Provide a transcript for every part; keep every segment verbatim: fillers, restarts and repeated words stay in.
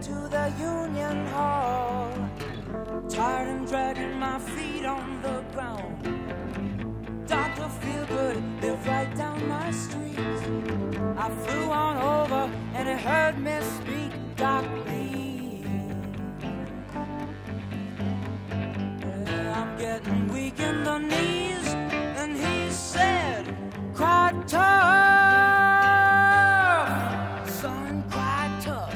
to the Union Hall, tired and dragging my feet on the ground. Doctor Feelgood lived right down my street. I flew on over and he heard me speak. Doc Lee, yeah, I'm getting weak in the knees, and he said, cry tough, son, cry tough.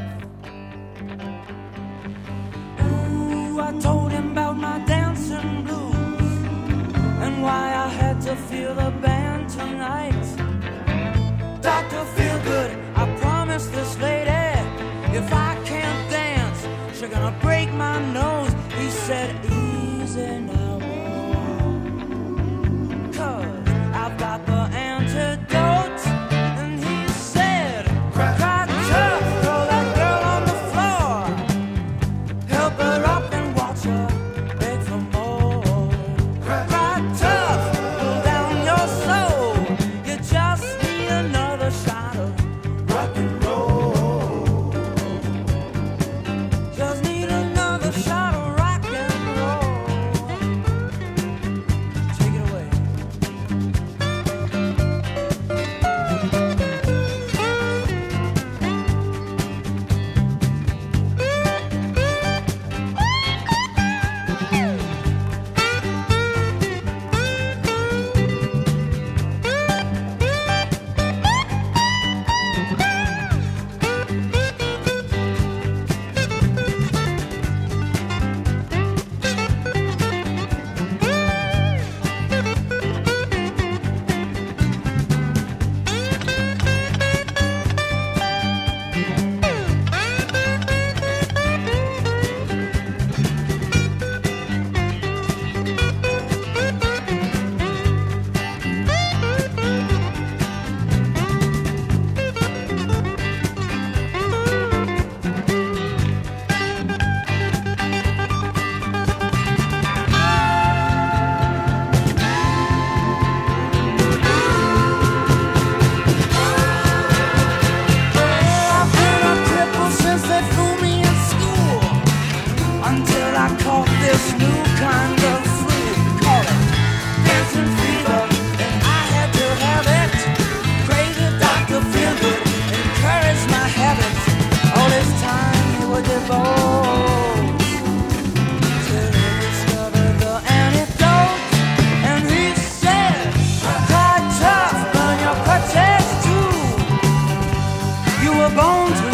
Ooh, I told him about my dancing blues and why I had to feel the band tonight. Doctor Feelgood, I promised this lady, if I can't dance, she's gonna break my nose. He said, easy now, cause I've got the antidote. And he said, cry tough, throw that girl on the floor, help her up and watch her beg for more. Cry tough, pull down your soul, you just need another shot of rock and roll. Just need another shot of rock and roll. Take it away. I've been a cripple since they threw me in school, until I caught this new kind of flu. Call it dancing fever, and I had to have it. Crazy Doctor Feelgood encouraged my habits. All this time he would devote to discover the antidote. And he said, cry tough, burn your crutches too. You were born to